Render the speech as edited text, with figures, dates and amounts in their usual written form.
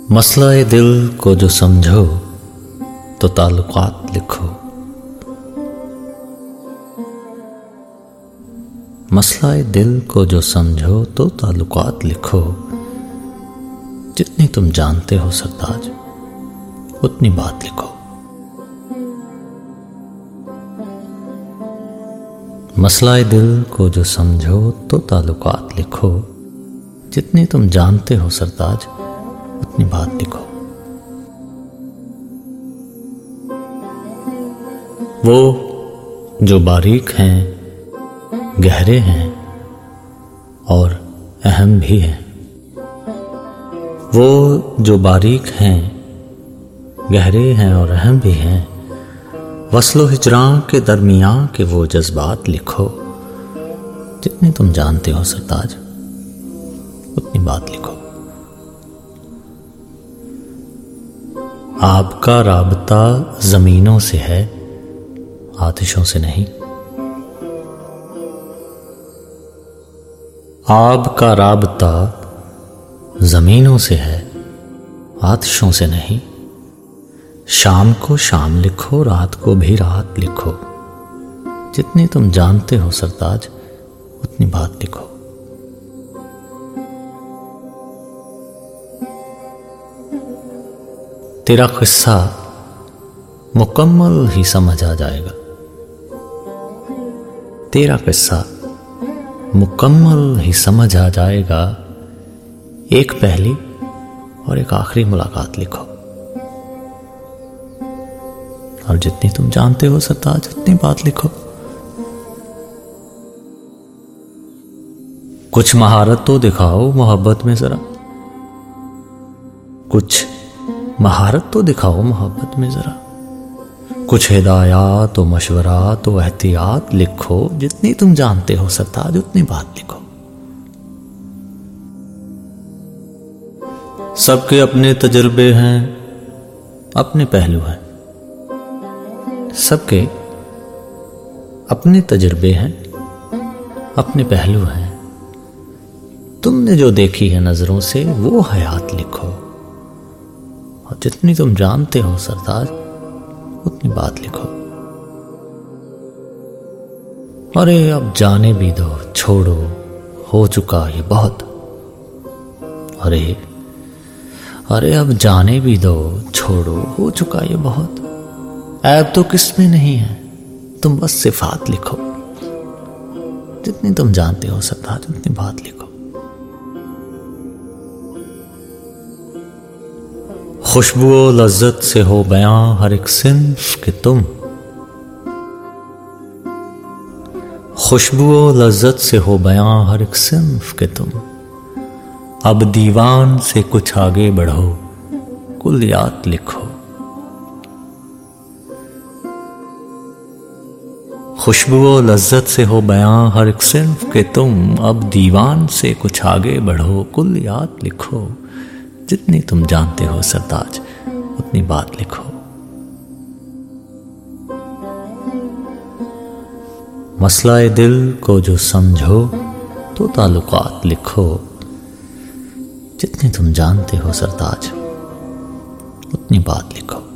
मसला-ए दिल को जो समझो तो ताल्लुकात लिखो। मसला-ए दिल को जो समझो तो ताल्लुकात लिखो। जितनी तुम जानते हो सरताज उतनी बात लिखो। मसला-ए दिल को जो समझो तो ताल्लुकात लिखो। जितनी तुम जानते हो सरताज उतनी बात लिखो। वो जो बारीक हैं, गहरे हैं और अहम भी हैं। वो जो बारीक हैं, गहरे हैं और अहम भी हैं। वस्लो हिजरां के दरमियां के वो जज्बात लिखो। जितनी तुम जानते हो सरताज उतनी बात लिखो। आपका राबता जमीनों से है, आतिशों से नहीं। आपका राबता जमीनों से है, आतिशों से नहीं। शाम को शाम लिखो, रात को भी रात लिखो। जितनी तुम जानते हो सरताज उतनी बात लिखो। तेरा किस्सा मुकम्मल ही समझ आ जाएगा। तेरा किस्सा मुकम्मल ही समझ आ जाएगा। एक पहली और एक आखिरी मुलाकात लिखो। और जितनी तुम जानते हो सरताज उतनी बात लिखो। कुछ महारत तो दिखाओ मोहब्बत में जरा। कुछ महारत तो दिखाओ मोहब्बत में जरा। कुछ हिदायत तो मशवरा तो एहतियात लिखो। जितनी तुम जानते हो सरताज उतनी बात लिखो। सबके अपने तजुर्बे हैं, अपने पहलू हैं। सबके अपने तजुर्बे हैं, अपने पहलू हैं। तुमने जो देखी है नजरों से वो हयात लिखो। और जितनी तुम जानते हो सरताज उतनी बात लिखो। अरे अब जाने भी दो, छोड़ो, हो चुका ये बहुत। अरे अब जाने भी दो, छोड़ो, हो चुका ये बहुत। ऐब तो किसमें नहीं है, तुम बस सिफात लिखो। जितनी तुम जानते हो सरताज उतनी बात लिखो। खुशबू और लज्जत से हो बयां हर एक सिन्फ के तुम। खुशबू और लज्जत से हो बयां हर एक सिन्फ के तुम। अब दीवान से कुछ आगे बढ़ो, कुलियात लिखो। खुशबू और लज्जत से हो बयां हर एक सिन्फ के तुम। अब दीवान से कुछ आगे बढ़ो, कुलियात लिखो। जितनी तुम जानते हो सरताज उतनी बात लिखो। मसला-ए दिल को जो समझो तो ताल्लुकात लिखो। जितनी तुम जानते हो सरताज उतनी बात लिखो।